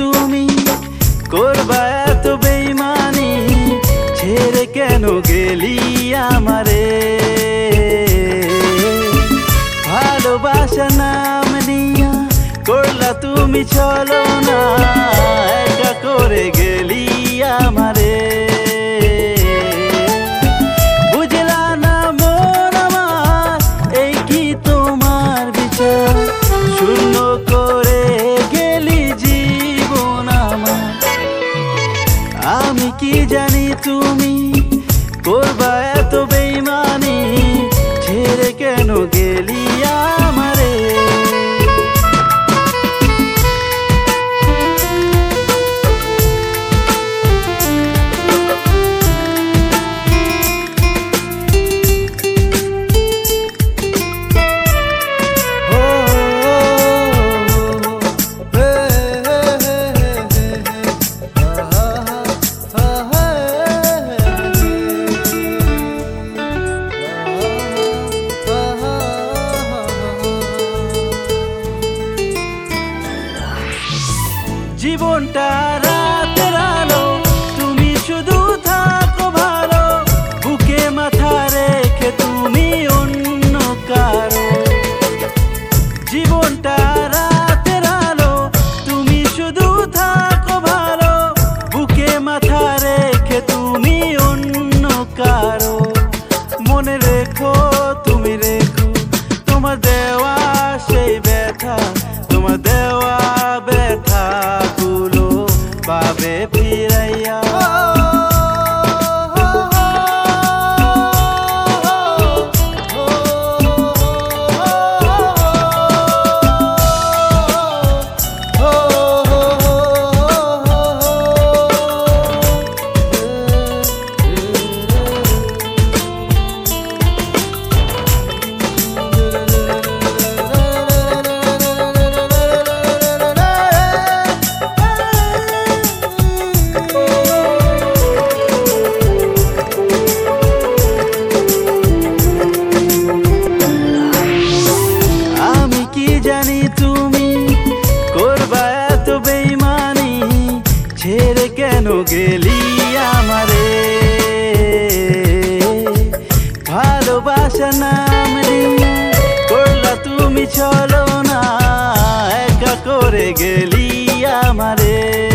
তুমি করবা এত বেইমানি, ছেড়ে কেন গেলি আমারে? ভালোবাসা নাম নিয়া করলা তুমি ছলনা, একা করে গেলি আমারে। বুঝলা না মন আমার, এই কি তোমার বিচার? শূন্য করে গেলি জীবন আমার। আমি কি জানি তুমি করবা এত বেইমানি, ছেড়ে কেন গেলি আমারে? জীবনটা রাতের আলো, তুমি শুধু থাকো ভালো, বুকে মাথা রেখে তুমি অন্য কারো। জীবনটা রাতের আলো, তুমি শুধু থাকো ভালো, বুকে মাথা রেখে তুমি অন্য কারো। মনে রেখো, তুমি রেখো তোমার দেওয়া সেই ব্যথা, তোমার দেওয়া ব্যথা গুলো পাবে ফিরাইয়া। জানি তুমি করবা এত বেইমানি, ছেড়ে কেন গেলি আমারে? ভালোবাসা নাম নিয়া করলা তুমি ছলনা, একা করে গেলি আমারে।